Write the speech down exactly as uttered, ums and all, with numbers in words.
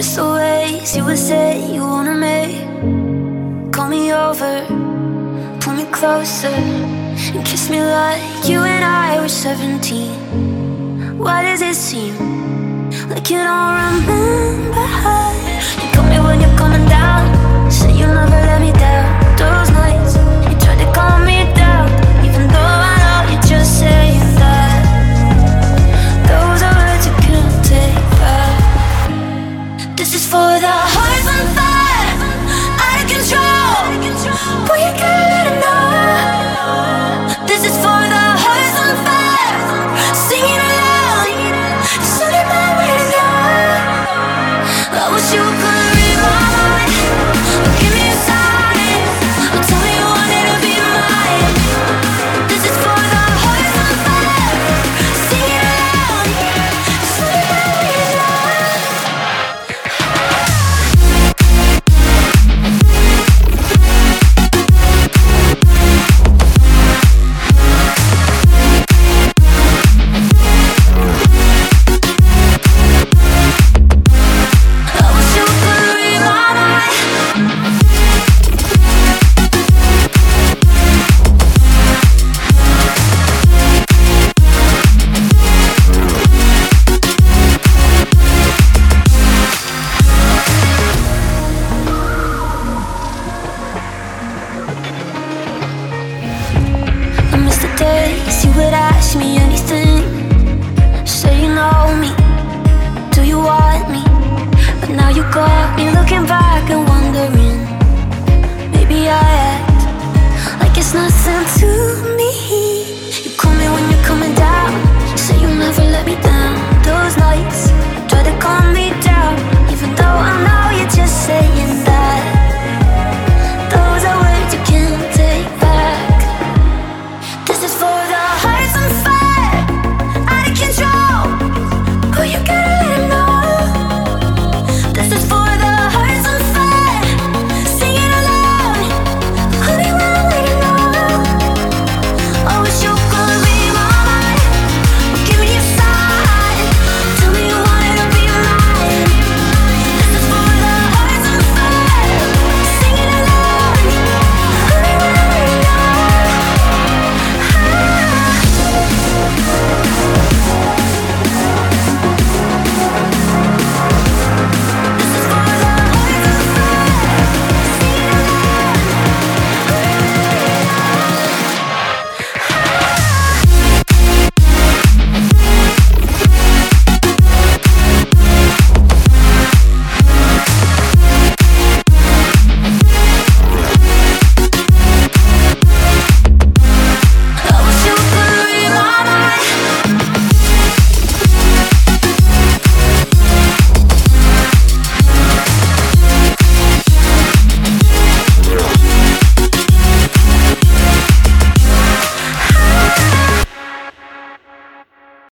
miss the ways you would say you wanna make. Call me over, pull me closer, and kiss me like you and I were seventeen. Why does it seem like you don't remember how you call me when you're coming down? Say you'll never let me down. Those nights you tried to calm me down, even though I know you're just saying that. Those are words you can't take back. This is for the hearts on fire, out of control. Boy, you gotta let it know. This is for the hearts on fire, singing aloud. It's only my way to go. I wish you could read my mind, or give me a sign, or tell me you wanted to be mine. This is for the hearts on fire, singing aloud. It's only my way to go. I miss the days you would ask me anything. Say you know me, do you want me? But now you got me looking back and wondering, maybe I act like it's nothing to